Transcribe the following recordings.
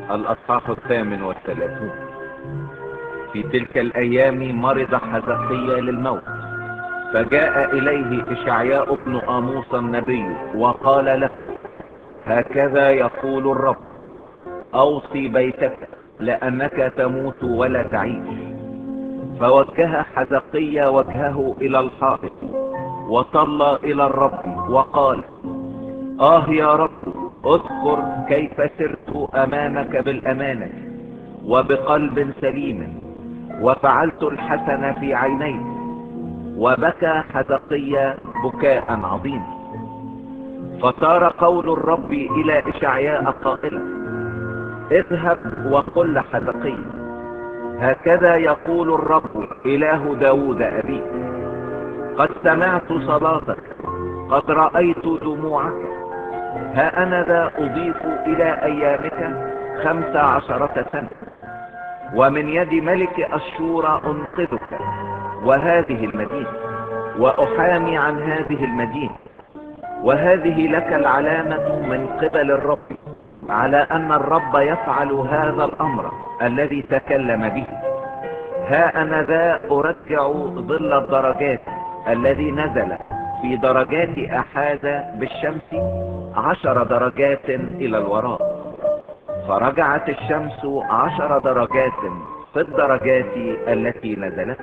الأصحاح 38. في تلك الأيام مرض حزقيا للموت، فجاء إليه إشعياء بن آموس النبي وقال له: هكذا يقول الرب: أوصي بيتك لأنك تموت ولا تعيش. فوجه حزقيا وجهه إلى الحائط وصلى إلى الرب وقال: يا رب، اذكر كيف سرت أمامك بالأمانة وبقلب سليم، وفعلت الحسن في عينيك. وبكى حزقيا بكاء عظيما. فصار قول الرب إلى إشعياء قائلا: اذهب وقل لحزقيا: هكذا يقول الرب إله داود أبيك: قد سمعت صلاتك، قد رأيت دموعك. ها أنا ذا أضيف إلى أيامك 15 سنة، ومن يد ملك أشور أنقذك وهذه المدينة، وأحامي عن هذه المدينة. وهذه لك العلامة من قبل الرب على أن الرب يفعل هذا الأمر الذي تكلم به. ها أنا ذا أرجع ظل الدرجات الذي نزل في درجات أحاز بالشمس 10 درجات إلى الوراء. فرجعت الشمس 10 درجات في الدرجات التي نزلت.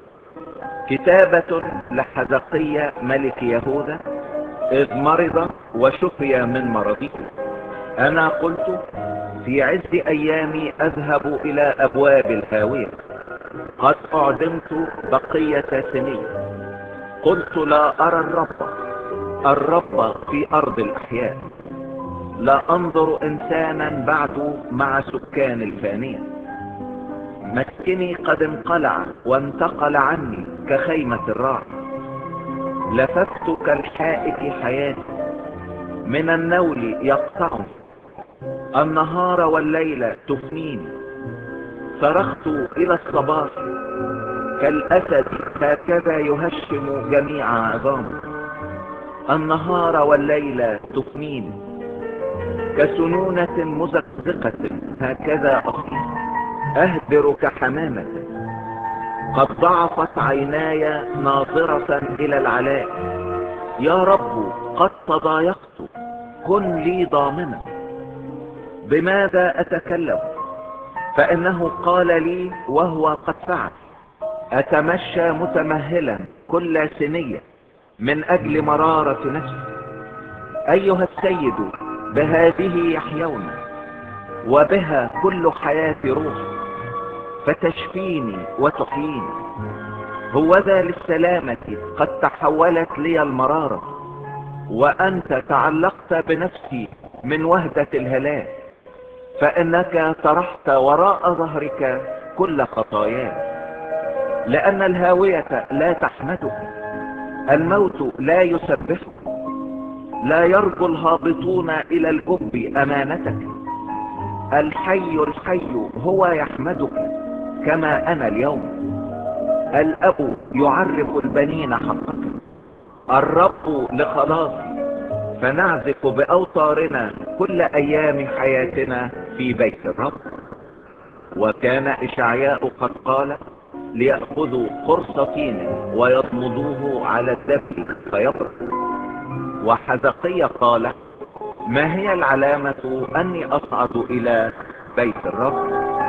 كتابة لحزقيا ملك يهوذا إذ مرض وشفي من مرضه. أنا قلت: في عز أيامي أذهب إلى أبواب الهاوية، قد أعدمت بقية سنين. قلت: لا أرى الرب في أرض الأحياء، لا أنظر إنسانا بعد مع سكان الفانية. مسكني قد انقلع وانتقل عني كخيمة الراعي. لففت كالحائك حياتي، من النول يقطعني، النهار والليل تفنيني. صرخت إلى الصباح كالأسد، هكذا يهشم جميع عظامي. النهار والليل تفنيني، كسنونة مزقزقة هكذا أصيح، أهدر كحمامة. قد ضعفت عيناي ناظرة إلى العلاء. يا رب، قد تضايقت، كن لي ضامنا. بماذا أتكلم؟ فإنه قال لي وهو قد فعل. أتمشى متمهلا كل سنية من أجل مرارة نفسي. أيها السيد، بهذه يحيون، وبها كل حياة روح، فتشفيني وتحييني. هوذا للسلامة قد تحولت لي المرارة، وأنت تعلقت بنفسي من وهدة الهلاك. فإنك طرحت وراء ظهرك كل خطاياي، لأن الهاوية لا تحمدك، الموت لا يسبحك، لا يرجو الهابطون إلى الجب أمانتك. الحي هو يحمدك كما أنا اليوم. الأب يعرف البنين حقك، الرب لخلاصي، فنعزف بأوتارنا كل أيام حياتنا في بيت الرب. وكان إشعياء قد قال: ليأخذوا قرص طين ويضمضوه على الدبل فيبرد. وحزقيا قال: ما هي العلامة أني أصعد إلى بيت الرب؟